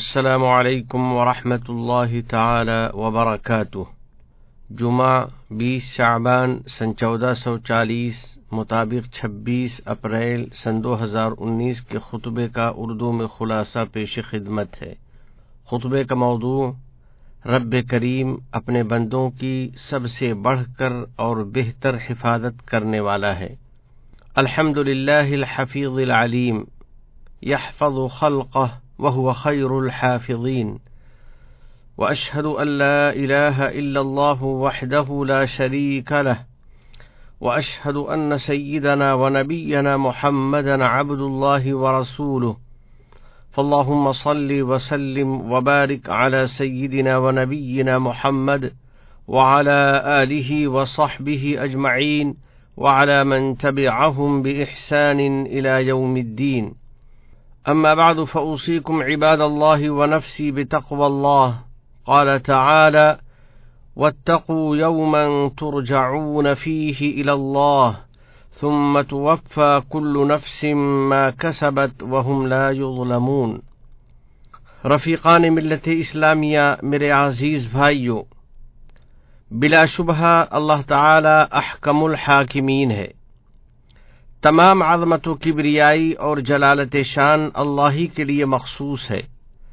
السلام علیکم ورحمۃ اللہ تعالی وبرکاتہ۔ جمعہ 20 شعبان سن 1440 مطابق 26 اپریل سن 2019 کے خطبے کا اردو میں خلاصہ پیش خدمت ہے۔ خطبے کا موضوع رب کریم اپنے بندوں کی سب سے بڑھ کر اور بہتر حفاظت کرنے والا ہے۔ الحمد للہ الحفیظ العلیم یحفظ خلقہ وهو خير الحافظين وأشهد أن لا إله إلا الله وحده لا شريك له وأشهد أن سيدنا ونبينا محمدا عبد الله ورسوله فاللهم صل وسلم وبارك على سيدنا ونبينا محمد وعلى آله وصحبه أجمعين وعلى من تبعهم بإحسان إلى يوم الدين. أما بعد فأوصيكم عباد الله ونفسي بتقوى الله. قال تعالى: واتقوا يوما ترجعون فيه إلى الله ثم توفى كل نفس ما كسبت وهم لا يظلمون. رفیقان ملت اسلامیہ، میرے عزیز بھائیو، بلا شبہ اللہ تعالی احکم الحاکمین ہے۔ تمام عظمت و کبریائی اور جلالت شان اللہ ہی کے لیے مخصوص ہے۔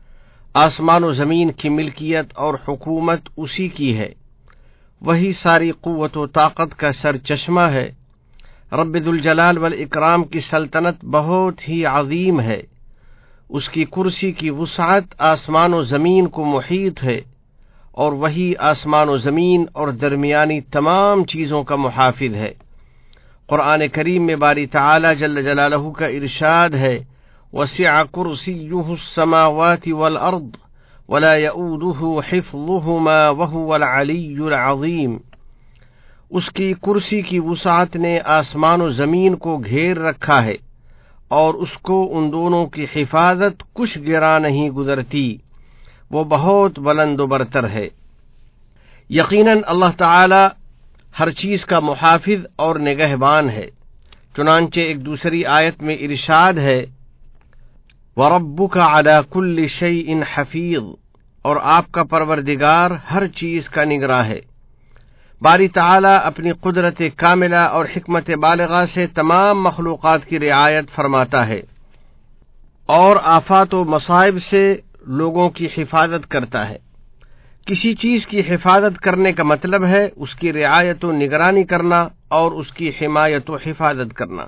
آسمان و زمین کی ملکیت اور حکومت اسی کی ہے، وہی ساری قوت و طاقت کا سرچشمہ ہے۔ رب ذوالجلال والاکرام کی سلطنت بہت ہی عظیم ہے، اس کی کرسی کی وسعت آسمان و زمین کو محیط ہے، اور وہی آسمان و زمین اور درمیانی تمام چیزوں کا محافظ ہے۔ قرآن کریم میں باری تعالی جل جلالہ کا ارشاد ہے: وسع کرسیہ السماوات والارض ولا یؤودہ حفظہما وہو العلی العظیم۔ اس کی کرسی کی وسعت نے آسمان و زمین کو گھیر رکھا ہے، اور اس کو ان دونوں کی حفاظت کچھ گرا نہیں گزرتی، وہ بہت بلند و برتر ہے۔ یقیناً اللہ تعالی ہر چیز کا محافظ اور نگہبان ہے۔ چنانچہ ایک دوسری آیت میں ارشاد ہے: وَرَبُّكَ عَلَى كُلِّ شَيْءٍ حَفِيظٌ، اور آپ کا پروردگار ہر چیز کا نگراں ہے۔ باری تعالی اپنی قدرت کاملہ اور حکمت بالغہ سے تمام مخلوقات کی رعایت فرماتا ہے، اور آفات و مصائب سے لوگوں کی حفاظت کرتا ہے۔ کسی چیز کی حفاظت کرنے کا مطلب ہے اس کی رعایت و نگرانی کرنا اور اس کی حمایت و حفاظت کرنا۔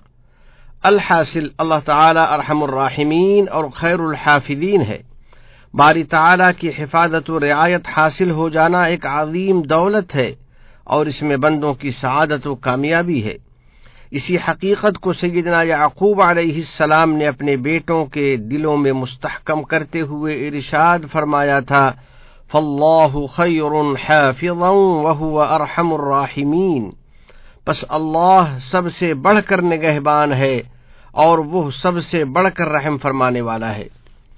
الحاصل اللہ تعالی ارحم الراحمین اور خیر الحافظین ہے۔ باری تعالی کی حفاظت و رعایت حاصل ہو جانا ایک عظیم دولت ہے، اور اس میں بندوں کی سعادت و کامیابی ہے۔ اسی حقیقت کو سیدنا یعقوب علیہ السلام نے اپنے بیٹوں کے دلوں میں مستحکم کرتے ہوئے ارشاد فرمایا تھا: فَاللَّهُ خَيْرٌ حَافِظًا وَهُوَ أَرْحَمُ الرَّاحِمِينَ، پس اللہ سب سے بڑھ کر نگہبان ہے، اور وہ سب سے بڑھ کر رحم فرمانے والا ہے۔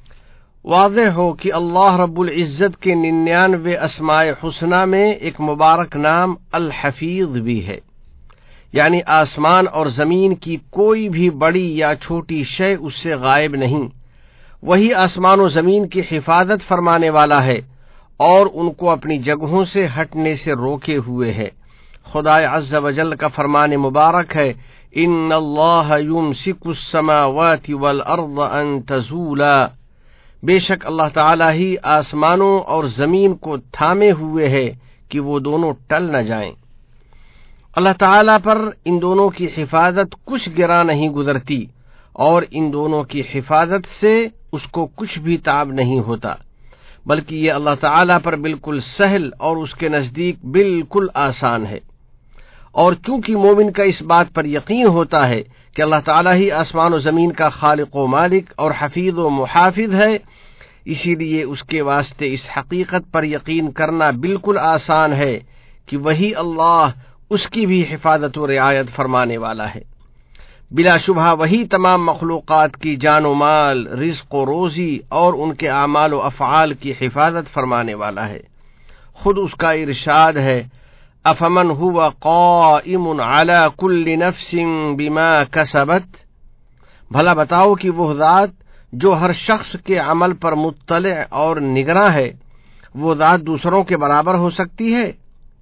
واضح ہو کہ اللہ رب العزت کے 99 اسماء حسنی میں ایک مبارک نام الحفیظ بھی ہے، یعنی آسمان اور زمین کی کوئی بھی بڑی یا چھوٹی شے اس سے غائب نہیں۔ وہی آسمان و زمین کی حفاظت فرمانے والا ہے، اور ان کو اپنی جگہوں سے ہٹنے سے روکے ہوئے ہے۔ خدا عز و جل کا فرمان مبارک ہے: ان اللہ یمسک السماوات والارض ان تزولا، بے شک اللہ تعالی ہی آسمانوں اور زمین کو تھامے ہوئے ہے کہ وہ دونوں ٹل نہ جائیں۔ اللہ تعالی پر ان دونوں کی حفاظت کچھ گرا نہیں گزرتی، اور ان دونوں کی حفاظت سے اس کو کچھ بھی تاب نہیں ہوتا، بلکہ یہ اللہ تعالی پر بالکل سہل اور اس کے نزدیک بالکل آسان ہے۔ اور چونکہ مومن کا اس بات پر یقین ہوتا ہے کہ اللہ تعالی ہی آسمان و زمین کا خالق و مالک اور حفیظ و محافظ ہے، اسی لیے اس کے واسطے اس حقیقت پر یقین کرنا بالکل آسان ہے کہ وہی اللہ اس کی بھی حفاظت و رعایت فرمانے والا ہے۔ بلا شبہ وہی تمام مخلوقات کی جان و مال، رزق و روزی اور ان کے اعمال و افعال کی حفاظت فرمانے والا ہے۔ خود اس کا ارشاد ہے: افمن هو قائم على كل نفس بما كسبت، بھلا بتاؤ کہ وہ ذات جو ہر شخص کے عمل پر مطلع اور نگراں ہے، وہ ذات دوسروں کے برابر ہو سکتی ہے؟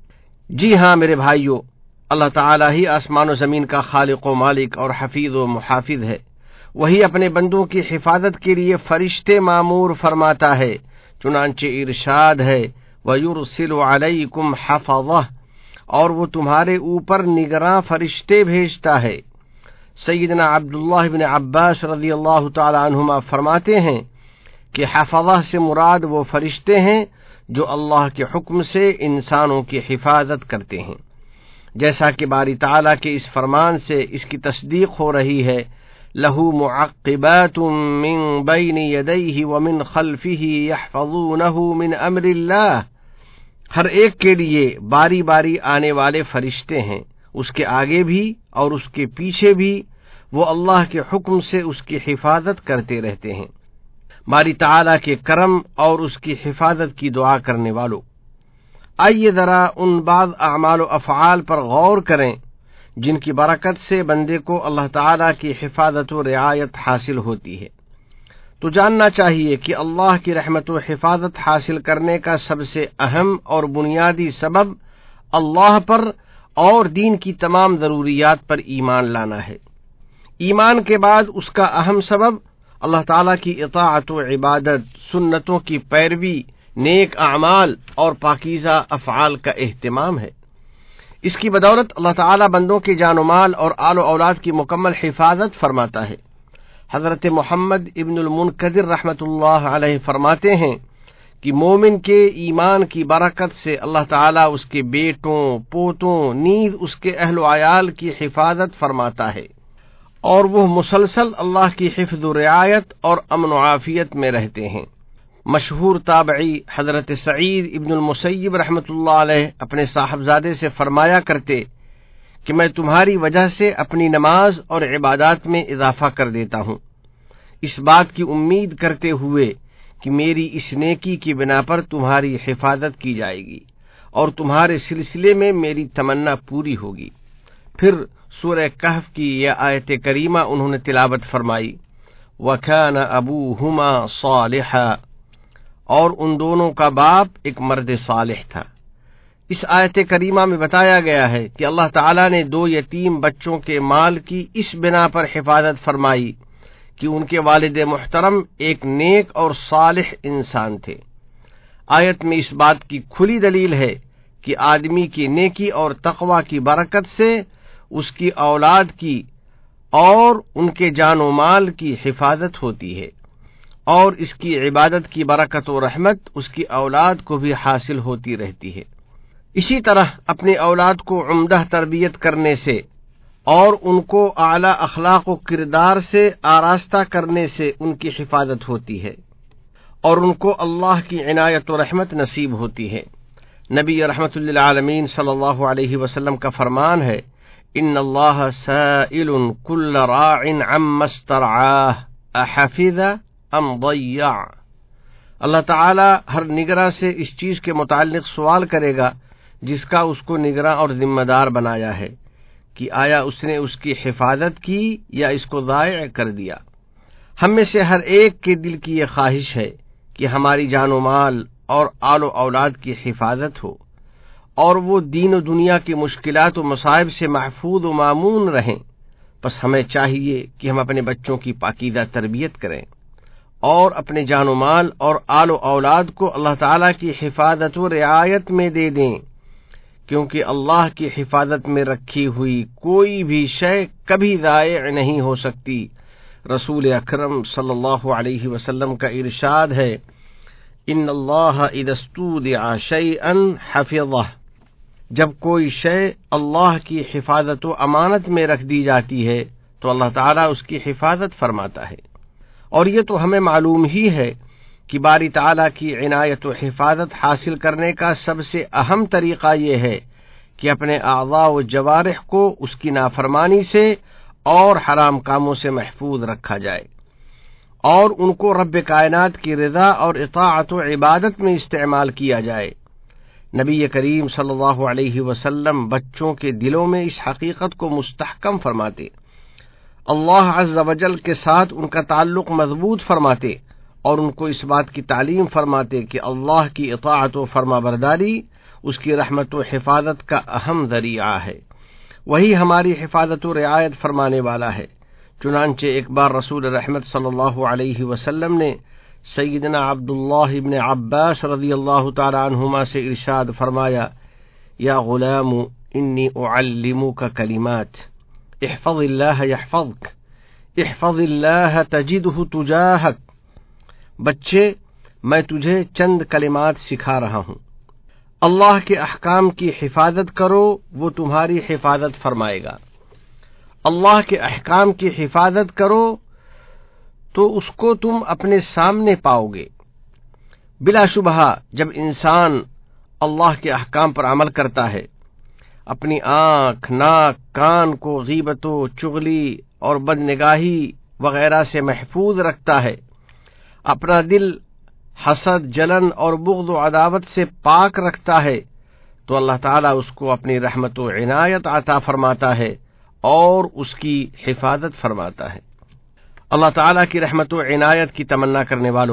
جی ہاں میرے بھائیو، اللہ تعالیٰ ہی آسمان و زمین کا خالق و مالک اور حفیظ و محافظ ہے۔ وہی اپنے بندوں کی حفاظت کے لیے فرشتے مامور فرماتا ہے، چنانچہ ارشاد ہے وَيُرْسِلُ عَلَيْكُمْ حَفَظَةً، اور وہ تمہارے اوپر نگراں فرشتے بھیجتا ہے۔ سیدنا عبداللہ بن عباس رضی اللہ تعالی عنہما فرماتے ہیں کہ حفظہ سے مراد وہ فرشتے ہیں جو اللہ کے حکم سے انسانوں کی حفاظت کرتے ہیں، جیسا کہ باری تعالیٰ کے اس فرمان سے اس کی تصدیق ہو رہی ہے، لَهُ مُعَقِّبَاتٌ مِّن بَيْنِ يَدَيْهِ وَمِن خَلْفِهِ يَحْفَظُونَهُ مِنْ أَمْرِ اللَّهِ، ہر ایک کے لیے باری باری آنے والے فرشتے ہیں، اس کے آگے بھی اور اس کے پیچھے بھی، وہ اللہ کے حکم سے اس کی حفاظت کرتے رہتے ہیں۔ باری تعالیٰ کے کرم اور اس کی حفاظت کی دعا کرنے والوں، آئیے ذرا ان بعض اعمال و افعال پر غور کریں جن کی برکت سے بندے کو اللہ تعالیٰ کی حفاظت و رعایت حاصل ہوتی ہے۔ تو جاننا چاہیے کہ اللہ کی رحمت و حفاظت حاصل کرنے کا سب سے اہم اور بنیادی سبب اللہ پر اور دین کی تمام ضروریات پر ایمان لانا ہے۔ ایمان کے بعد اس کا اہم سبب اللہ تعالیٰ کی اطاعت و عبادت، سنتوں کی پیروی، نیک اعمال اور پاکیزہ افعال کا اہتمام ہے۔ اس کی بدولت اللہ تعالیٰ بندوں کے جان و مال اور آل و اولاد کی مکمل حفاظت فرماتا ہے۔ حضرت محمد ابن المنکدر رحمۃ اللہ علیہ فرماتے ہیں کہ مومن کے ایمان کی برکت سے اللہ تعالیٰ اس کے بیٹوں، پوتوں، نیز اس کے اہل و عیال کی حفاظت فرماتا ہے، اور وہ مسلسل اللہ کی حفظ و رعایت اور امن و عافیت میں رہتے ہیں۔ مشہور تابعی حضرت سعید ابن المسیب رحمۃ اللہ علیہ اپنے صاحبزادے سے فرمایا کرتے کہ میں تمہاری وجہ سے اپنی نماز اور عبادات میں اضافہ کر دیتا ہوں، اس بات کی امید کرتے ہوئے کہ میری اس نیکی کی بنا پر تمہاری حفاظت کی جائے گی اور تمہارے سلسلے میں میری تمنا پوری ہوگی۔ پھر سورہ کہف کی یہ آیت کریمہ انہوں نے تلاوت فرمائی، وَكَانَ أَبُوهُمَا صَالِحًا، اور ان دونوں کا باپ ایک مرد صالح تھا۔ اس آیت کریمہ میں بتایا گیا ہے کہ اللہ تعالیٰ نے دو یتیم بچوں کے مال کی اس بنا پر حفاظت فرمائی کہ ان کے والد محترم ایک نیک اور صالح انسان تھے۔ آیت میں اس بات کی کھلی دلیل ہے کہ آدمی کی نیکی اور تقوی کی برکت سے اس کی اولاد کی اور ان کے جان و مال کی حفاظت ہوتی ہے، اور اس کی عبادت کی برکت و رحمت اس کی اولاد کو بھی حاصل ہوتی رہتی ہے۔ اسی طرح اپنی اولاد کو عمدہ تربیت کرنے سے اور ان کو اعلیٰ اخلاق و کردار سے آراستہ کرنے سے ان کی حفاظت ہوتی ہے اور ان کو اللہ کی عنایت و رحمت نصیب ہوتی ہے۔ نبی رحمت للعالمین صلی اللہ علیہ وسلم کا فرمان ہے، ان اللہ سائل کل راع عما استرعاہ احفظ ام ضیع، اللہ تعالی ہر نگراں سے اس چیز کے متعلق سوال کرے گا جس کا اس کو نگراں اور ذمہ دار بنایا ہے کہ آیا اس نے اس کی حفاظت کی یا اس کو ضائع کر دیا۔ ہم میں سے ہر ایک کے دل کی یہ خواہش ہے کہ ہماری جان و مال اور آل و اولاد کی حفاظت ہو اور وہ دین و دنیا کی مشکلات و مصائب سے محفوظ و مامون رہیں۔ بس ہمیں چاہیے کہ ہم اپنے بچوں کی پاکیزہ تربیت کریں اور اپنے جان و مال اور آل و اولاد کو اللہ تعالیٰ کی حفاظت و رعایت میں دے دیں، کیونکہ اللہ کی حفاظت میں رکھی ہوئی کوئی بھی شے کبھی ضائع نہیں ہو سکتی۔ رسول اکرم صلی اللہ علیہ وسلم کا ارشاد ہے، ان اللہ اذا استودع شیئا حفظہ، جب کوئی شے اللہ کی حفاظت و امانت میں رکھ دی جاتی ہے تو اللہ تعالیٰ اس کی حفاظت فرماتا ہے۔ اور یہ تو ہمیں معلوم ہی ہے کہ باری تعالیٰ کی عنایت و حفاظت حاصل کرنے کا سب سے اہم طریقہ یہ ہے کہ اپنے اعضاء و جوارح کو اس کی نافرمانی سے اور حرام کاموں سے محفوظ رکھا جائے اور ان کو رب کائنات کی رضا اور اطاعت و عبادت میں استعمال کیا جائے۔ نبی کریم صلی اللہ علیہ وسلم بچوں کے دلوں میں اس حقیقت کو مستحکم فرماتے، اللہ عز و جل کے ساتھ ان کا تعلق مضبوط فرماتے اور ان کو اس بات کی تعلیم فرماتے کہ اللہ کی اطاعت و فرما برداری اس کی رحمت و حفاظت کا اہم ذریعہ ہے، وہی ہماری حفاظت و رعایت فرمانے والا ہے۔ چنانچہ ایک بار رسول رحمت صلی اللہ علیہ وسلم نے سیدنا عبداللہ ابن عباس رضی اللہ تعالی عنہما سے ارشاد فرمایا، یا غلام انی اعلمک کلمات احفظ اللہ یحفظک احفظ اللہ تجدہ تجاہک، بچے میں تجھے چند کلمات سکھا رہا ہوں، اللہ کے احکام کی حفاظت کرو وہ تمہاری حفاظت فرمائے گا۔ اللہ کے احکام کی حفاظت کرو تو اس کو تم اپنے سامنے پاؤ گے۔ بلا شبہ جب انسان اللہ کے احکام پر عمل کرتا ہے، اپنی آنکھ، ناک، کان کو غیبت و چغلی اور بدنگاہی وغیرہ سے محفوظ رکھتا ہے، اپنا دل حسد، جلن اور بغض و عداوت سے پاک رکھتا ہے، تو اللہ تعالیٰ اس کو اپنی رحمت و عنایت عطا فرماتا ہے اور اس کی حفاظت فرماتا ہے۔ اللہ تعالیٰ کی رحمت و عنایت کی تمنا کرنے والوں،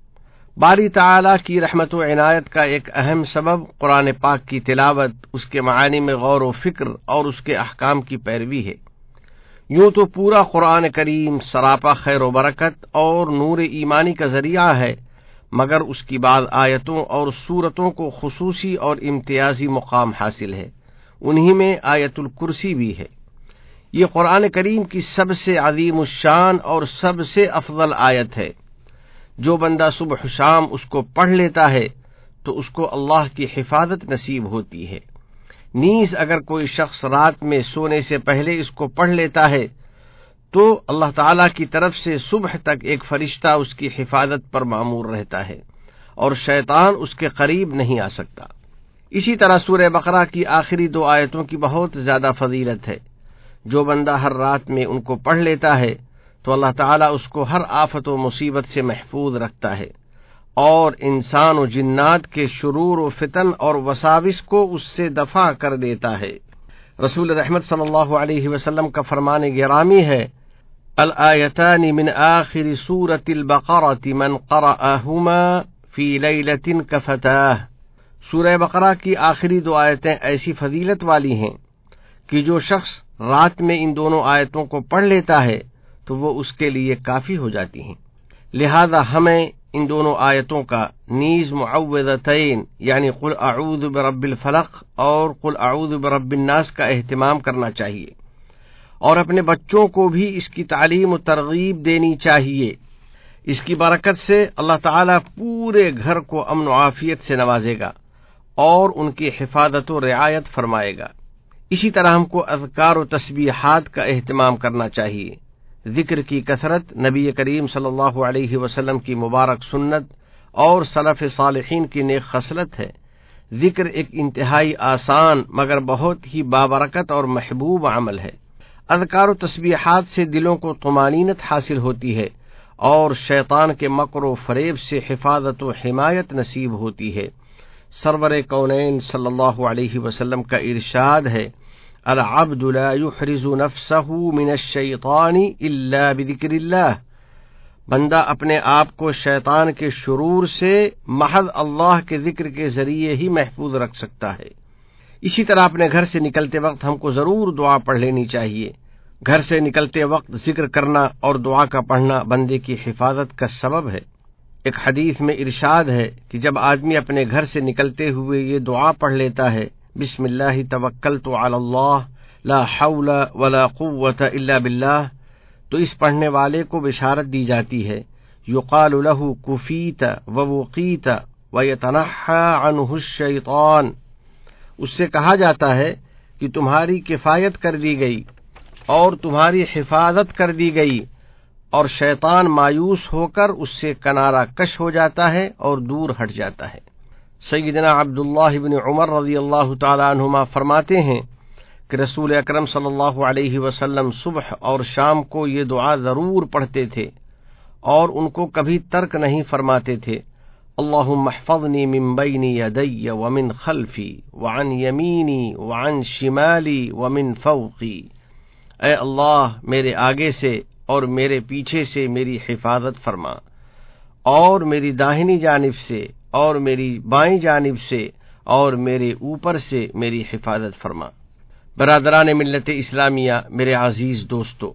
باری تعالیٰ کی رحمت و عنایت کا ایک اہم سبب قرآن پاک کی تلاوت، اس کے معانی میں غور و فکر اور اس کے احکام کی پیروی ہے۔ یوں تو پورا قرآن کریم سراپا خیر و برکت اور نور ایمانی کا ذریعہ ہے، مگر اس کی بعض آیتوں اور سورتوں کو خصوصی اور امتیازی مقام حاصل ہے، انہی میں آیت الکرسی بھی ہے۔ یہ قرآن کریم کی سب سے عظیم الشان اور سب سے افضل آیت ہے۔ جو بندہ صبح شام اس کو پڑھ لیتا ہے تو اس کو اللہ کی حفاظت نصیب ہوتی ہے۔ نیز اگر کوئی شخص رات میں سونے سے پہلے اس کو پڑھ لیتا ہے تو اللہ تعالیٰ کی طرف سے صبح تک ایک فرشتہ اس کی حفاظت پر مامور رہتا ہے اور شیطان اس کے قریب نہیں آ سکتا۔ اسی طرح سورہ بقرہ کی آخری 2 آیتوں کی بہت زیادہ فضیلت ہے۔ جو بندہ ہر رات میں ان کو پڑھ لیتا ہے تو اللہ تعالیٰ اس کو ہر آفت و مصیبت سے محفوظ رکھتا ہے اور انسان و جنات کے شرور و فتن اور وساوس کو اس سے دفع کر دیتا ہے۔ رسول رحمت صلی اللہ علیہ وسلم کا فرمان گرامی ہے، الآیتان من آخر سورة البقرة من قرأهما فی لیلۃ کفتاہ، سورہ بقرہ کی آخری 2 آیتیں ایسی فضیلت والی ہیں کہ جو شخص رات میں ان دونوں آیتوں کو پڑھ لیتا ہے تو وہ اس کے لیے کافی ہو جاتی ہیں۔ لہذا ہمیں ان دونوں آیتوں کا نیز معوذتین یعنی قل اعوذ برب الفلق اور قل اعوذ برب الناس کا اہتمام کرنا چاہیے، اور اپنے بچوں کو بھی اس کی تعلیم و ترغیب دینی چاہیے۔ اس کی برکت سے اللہ تعالیٰ پورے گھر کو امن و عافیت سے نوازے گا اور ان کی حفاظت و رعایت فرمائے گا۔ اسی طرح ہم کو اذکار و تسبیحات کا اہتمام کرنا چاہیے۔ ذکر کی کثرت نبی کریم صلی اللہ علیہ وسلم کی مبارک سنت اور سلف صالحین کی نیک خصلت ہے۔ ذکر ایک انتہائی آسان مگر بہت ہی بابرکت اور محبوب عمل ہے۔ اذکار و تسبیحات سے دلوں کو طمانینت حاصل ہوتی ہے اور شیطان کے مکر و فریب سے حفاظت و حمایت نصیب ہوتی ہے۔ سرور کونین صلی اللہ علیہ وسلم کا ارشاد ہے، العبد لا يحرز نفسه من الشیطان الا بذکر اللہ، بندہ اپنے آپ کو شیطان کے شرور سے محض اللہ کے ذکر کے ذریعے ہی محفوظ رکھ سکتا ہے۔ اسی طرح اپنے گھر سے نکلتے وقت ہم کو ضرور دعا پڑھ لینی چاہیے۔ گھر سے نکلتے وقت ذکر کرنا اور دعا کا پڑھنا بندے کی حفاظت کا سبب ہے۔ ایک حدیث میں ارشاد ہے کہ جب آدمی اپنے گھر سے نکلتے ہوئے یہ دعا پڑھ لیتا ہے، بسم اللہ توکلت علی اللہ لا حول ولا قوت الا باللہ، تو اس پڑھنے والے کو بشارت دی جاتی ہے، یقال له کفیت ووقیت ویتنحى عنہ الشیطان، اس سے کہا جاتا ہے کہ تمہاری کفایت کر دی گئی اور تمہاری حفاظت کر دی گئی، اور شیطان مایوس ہو کر اس سے کنارہ کش ہو جاتا ہے اور دور ہٹ جاتا ہے۔ سیدنا عبداللہ بن عمر رضی اللہ تعالی عنہما فرماتے ہیں کہ رسول اکرم صلی اللہ علیہ وسلم صبح اور شام کو یہ دعا ضرور پڑھتے تھے اور ان کو کبھی ترک نہیں فرماتے تھے، اللہم احفظنی من بین یدی ومن خلفی وعن یمینی وعن شمالی ومن فوقی، اے اللہ میرے آگے سے اور میرے پیچھے سے میری حفاظت فرما، اور میری داہنی جانب سے اور میری بائیں جانب سے اور میرے اوپر سے میری حفاظت فرما۔ برادران ملت اسلامیہ، میرے عزیز دوستو،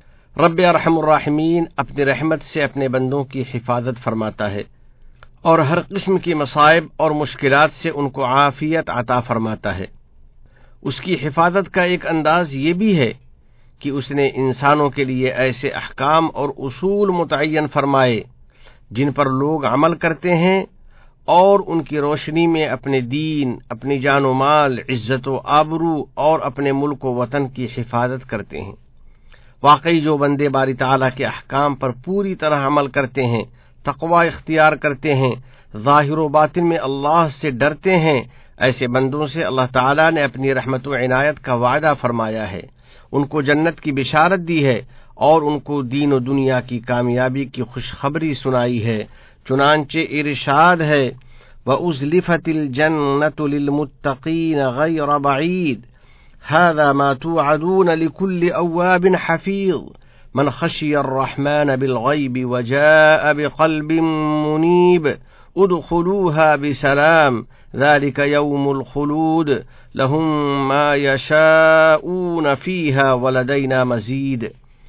رب ارحم الراحمین اپنی رحمت سے اپنے بندوں کی حفاظت فرماتا ہے اور ہر قسم کی مصائب اور مشکلات سے ان کو عافیت عطا فرماتا ہے۔ اس کی حفاظت کا ایک انداز یہ بھی ہے کہ اس نے انسانوں کے لیے ایسے احکام اور اصول متعین فرمائے جن پر لوگ عمل کرتے ہیں اور ان کی روشنی میں اپنے دین، اپنی جان و مال، عزت و آبرو اور اپنے ملک و وطن کی حفاظت کرتے ہیں۔ واقعی جو بندے باری تعالیٰ کے احکام پر پوری طرح عمل کرتے ہیں، تقوی اختیار کرتے ہیں، ظاہر و باطن میں اللہ سے ڈرتے ہیں، ایسے بندوں سے اللہ تعالیٰ نے اپنی رحمت و عنایت کا وعدہ فرمایا ہے، ان کو جنت کی بشارت دی ہے اور ان کو دین و دنیا کی کامیابی کی خوشخبری سنائی ہے۔ چنانچہ ارشاد ہے، وَأُزْلِفَتِ الْجَنَّةُ لِلْمُتَّقِينَ غَيْرَ بَعِيدٍ هَذَا مَا تُوعَدُونَ لِكُلِّ أَوَّابٍ حَفِيظٍ مَنْ خَشِيَ الرَّحْمَنَ بِالْغَيْبِ وَجَاءَ بِقَلْبٍ مُنِيبٍ ادْخُلُوهَا بِسَلَامٍ ذَلِكَ يَوْمُ الْخُلُودِ لَهُم مَّا يَشَاءُونَ فِيهَا وَلَدَيْنَا مَزِيدٌ۔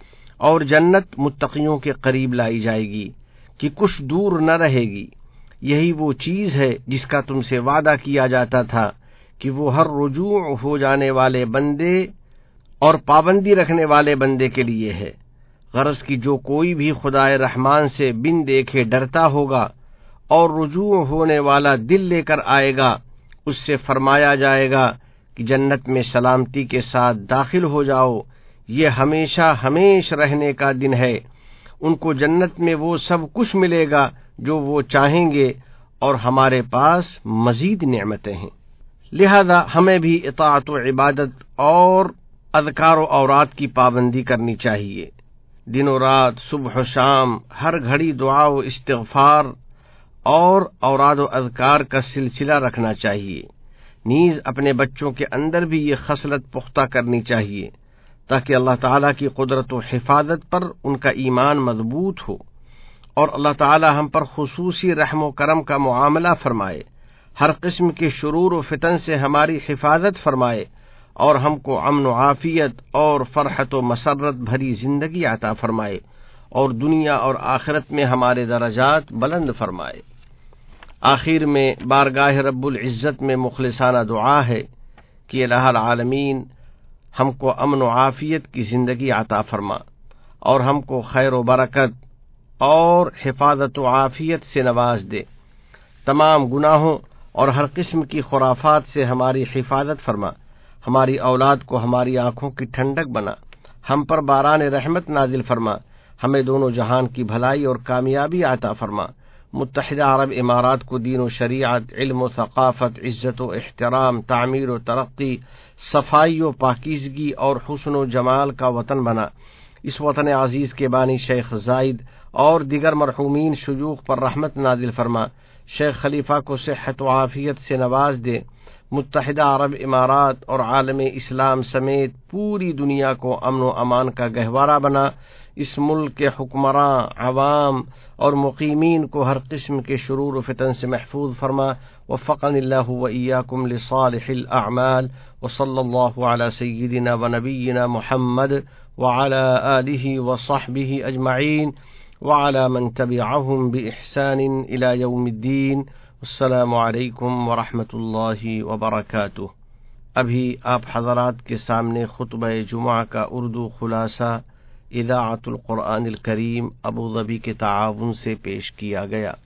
اور جنت متقیوں کے قریب لائی جائے گی کہ کچھ دور نہ رہے گی۔ یہی وہ چیز ہے جس کا تم سے وعدہ کیا جاتا تھا کہ وہ ہر رجوع ہو جانے والے بندے اور پابندی رکھنے والے بندے کے لیے ہے۔ غرض کہ جو کوئی بھی خدائے رحمان سے بن دیکھے ڈرتا ہوگا اور رجوع ہونے والا دل لے کر آئے گا، اس سے فرمایا جائے گا کہ جنت میں سلامتی کے ساتھ داخل ہو جاؤ، یہ ہمیشہ ہمیش رہنے کا دن ہے۔ ان کو جنت میں وہ سب کچھ ملے گا جو وہ چاہیں گے اور ہمارے پاس مزید نعمتیں ہیں۔ لہذا ہمیں بھی اطاعت و عبادت اور اذکار و اوراد کی پابندی کرنی چاہیے۔ دن و رات، صبح و شام، ہر گھڑی دعا و استغفار اور اوراد و اذکار کا سلسلہ رکھنا چاہیے۔ نیز اپنے بچوں کے اندر بھی یہ خصلت پختہ کرنی چاہیے تاکہ اللہ تعالیٰ کی قدرت و حفاظت پر ان کا ایمان مضبوط ہو اور اللہ تعالیٰ ہم پر خصوصی رحم و کرم کا معاملہ فرمائے، ہر قسم کے شرور و فتن سے ہماری حفاظت فرمائے اور ہم کو امن و عافیت اور فرحت و مسرت بھری زندگی عطا فرمائے اور دنیا اور آخرت میں ہمارے درجات بلند فرمائے۔ آخر میں بارگاہ رب العزت میں مخلصانہ دعا ہے کہ الہ العالمین ہم کو امن و عافیت کی زندگی عطا فرما اور ہم کو خیر و برکت اور حفاظت و عافیت سے نواز دے، تمام گناہوں اور ہر قسم کی خرافات سے ہماری حفاظت فرما، ہماری اولاد کو ہماری آنکھوں کی ٹھنڈک بنا، ہم پر باران رحمت نازل فرما، ہمیں دونوں جہان کی بھلائی اور کامیابی عطا فرما، متحدہ عرب امارات کو دین و شریعت، علم و ثقافت، عزت و احترام، تعمیر و ترقی، صفائی و پاکیزگی اور حسن و جمال کا وطن بنا۔ اس وطن عزیز کے بانی شیخ زائد اور دیگر مرحومین شیوخ پر رحمت نازل فرما، شیخ خلیفہ کو صحت و عافیت سے نواز دے، متحدہ عرب امارات اور عالم اسلام سمیت پوری دنیا کو امن و امان کا گہوارہ بنا، اس ملک کے حکمراں، عوام اور مقیمین کو ہر قسم کے شرور و فتن سے محفوظ فرما۔ وفقنی اللہ وإیاکم لصالح الاعمال، وصلی اللہ علی سیدنا ونبینا محمد وعلی آلہ وصحبہ اجمعین وعلی من تبعہم بإحسان الی یوم الدین۔ السلام علیکم ورحمۃ اللہ وبرکاتہ۔ ابھی آپ حضرات کے سامنے خطبہ جمعہ کا اردو خلاصہ اذاعت القرآن الکریم ابوظبی کے تعاون سے پیش کیا گیا۔